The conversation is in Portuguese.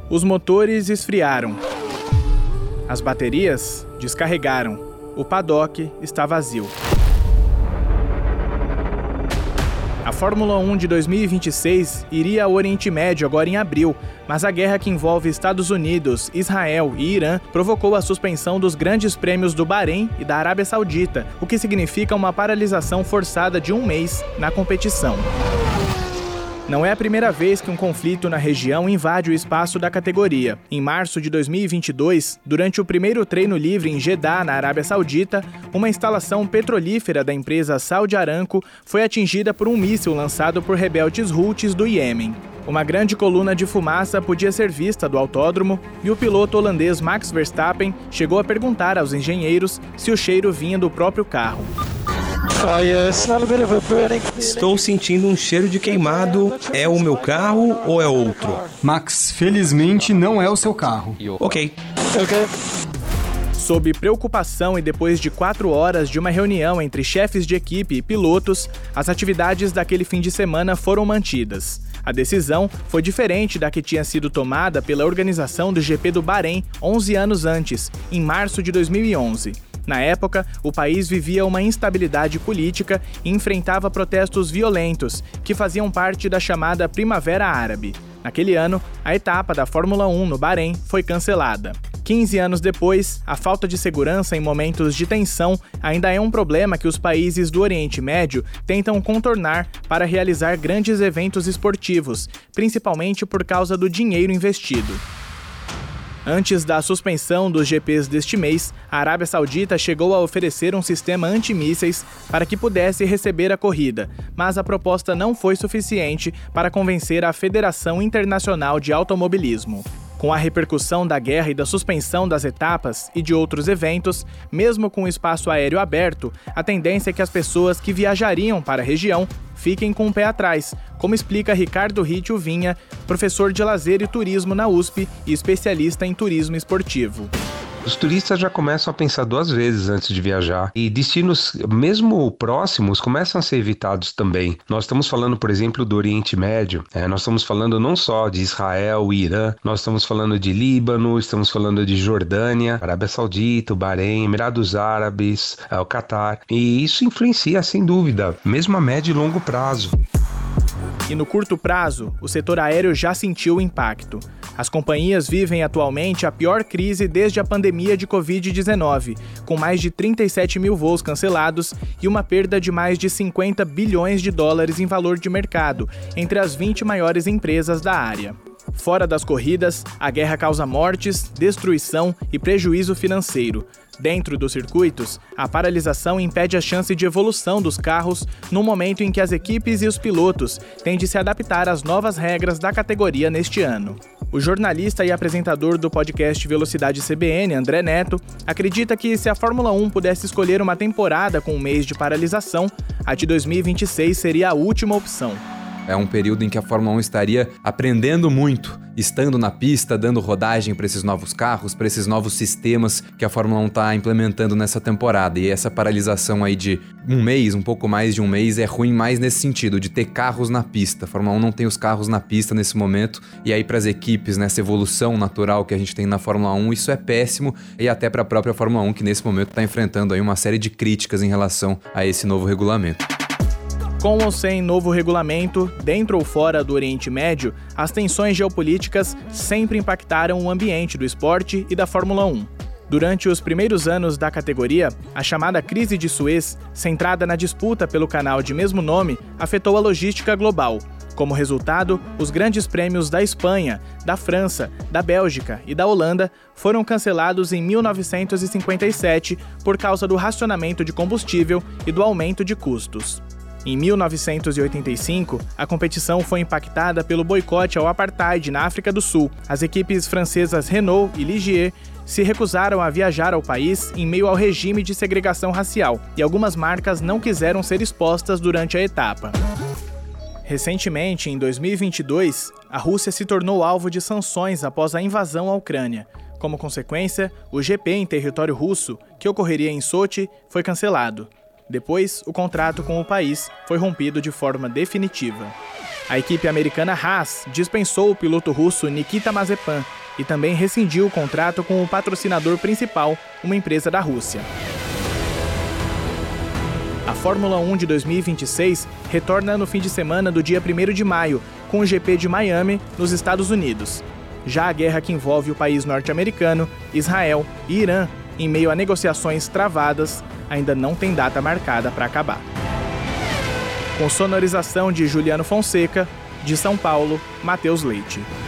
Os motores esfriaram. As baterias descarregaram. O paddock está vazio. A Fórmula 1 de 2026 iria ao Oriente Médio agora em abril, mas a guerra que envolve Estados Unidos, Israel e Irã provocou a suspensão dos grandes prêmios do Bahrein e da Arábia Saudita, o que significa uma paralisação forçada de um mês na competição. Não é a primeira vez que um conflito na região invade o espaço da categoria. Em março de 2022, durante o primeiro treino livre em Jeddah, na Arábia Saudita, uma instalação petrolífera da empresa Saudi Aramco foi atingida por um míssil lançado por rebeldes Houthis do Iêmen. Uma grande coluna de fumaça podia ser vista do autódromo e o piloto holandês Max Verstappen chegou a perguntar aos engenheiros se o cheiro vinha do próprio carro. Estou sentindo um cheiro de queimado. É o meu carro ou é outro? Max, felizmente não é o seu carro. Ok. Sob preocupação e depois de 4 horas de uma reunião entre chefes de equipe e pilotos, as atividades daquele fim de semana foram mantidas. A decisão foi diferente da que tinha sido tomada pela organização do GP do Bahrein 11 anos antes, em março de 2011. Na época, o país vivia uma instabilidade política e enfrentava protestos violentos, que faziam parte da chamada Primavera Árabe. Naquele ano, a etapa da Fórmula 1 no Bahrein foi cancelada. 15 anos depois, a falta de segurança em momentos de tensão ainda é um problema que os países do Oriente Médio tentam contornar para realizar grandes eventos esportivos, principalmente por causa do dinheiro investido. Antes da suspensão dos GPs deste mês, a Arábia Saudita chegou a oferecer um sistema antimísseis para que pudesse receber a corrida, mas a proposta não foi suficiente para convencer a Federação Internacional de Automobilismo. Com a repercussão da guerra e da suspensão das etapas e de outros eventos, mesmo com o espaço aéreo aberto, a tendência é que as pessoas que viajariam para a região fiquem com o pé atrás, como explica Ricardo Ritio Vinha, professor de lazer e turismo na USP e especialista em turismo esportivo. Os turistas já começam a pensar 2 vezes antes de viajar e destinos, mesmo próximos, começam a ser evitados também. Nós estamos falando, por exemplo, do Oriente Médio, nós estamos falando não só de Israel e Irã, nós estamos falando de Líbano, estamos falando de Jordânia, Arábia Saudita, o Bahrein, Emirados Árabes, o Catar, e isso influencia, sem dúvida, mesmo a médio e longo prazo. E no curto prazo, o setor aéreo já sentiu o impacto. As companhias vivem atualmente a pior crise desde a pandemia de Covid-19, com mais de 37 mil voos cancelados e uma perda de mais de 50 bilhões de dólares em valor de mercado, entre as 20 maiores empresas da área. Fora das corridas, a guerra causa mortes, destruição e prejuízo financeiro. Dentro dos circuitos, a paralisação impede a chance de evolução dos carros no momento em que as equipes e os pilotos têm de se adaptar às novas regras da categoria neste ano. O jornalista e apresentador do podcast Velocidade CBN, André Neto, acredita que se a Fórmula 1 pudesse escolher uma temporada com um mês de paralisação, a de 2026 seria a última opção. É um período em que a Fórmula 1 estaria aprendendo muito, estando na pista, dando rodagem para esses novos carros, para esses novos sistemas que a Fórmula 1 está implementando nessa temporada. E essa paralisação aí de um mês, um pouco mais de um mês, é ruim mais nesse sentido, de ter carros na pista. A Fórmula 1 não tem os carros na pista nesse momento, e aí para as equipes, nessa evolução natural que a gente tem na Fórmula 1, isso é péssimo, e até para a própria Fórmula 1, que nesse momento está enfrentando aí uma série de críticas em relação a esse novo regulamento. Com ou sem novo regulamento, dentro ou fora do Oriente Médio, as tensões geopolíticas sempre impactaram o ambiente do esporte e da Fórmula 1. Durante os primeiros anos da categoria, a chamada crise de Suez, centrada na disputa pelo canal de mesmo nome, afetou a logística global. Como resultado, os grandes prêmios da Espanha, da França, da Bélgica e da Holanda foram cancelados em 1957 por causa do racionamento de combustível e do aumento de custos. Em 1985, a competição foi impactada pelo boicote ao apartheid na África do Sul. As equipes francesas Renault e Ligier se recusaram a viajar ao país em meio ao regime de segregação racial, e algumas marcas não quiseram ser expostas durante a etapa. Recentemente, em 2022, a Rússia se tornou alvo de sanções após a invasão à Ucrânia. Como consequência, o GP em território russo, que ocorreria em Sochi, foi cancelado. Depois, o contrato com o país foi rompido de forma definitiva. A equipe americana Haas dispensou o piloto russo Nikita Mazepan, e também rescindiu o contrato com o patrocinador principal, uma empresa da Rússia. A Fórmula 1 de 2026 retorna no fim de semana do dia 1º de maio, com o GP de Miami, nos Estados Unidos. Já a guerra que envolve o país norte-americano, Israel e Irã, em meio a negociações travadas, ainda não tem data marcada para acabar. Com sonorização de Juliano Fonseca, de São Paulo, Matheus Leite.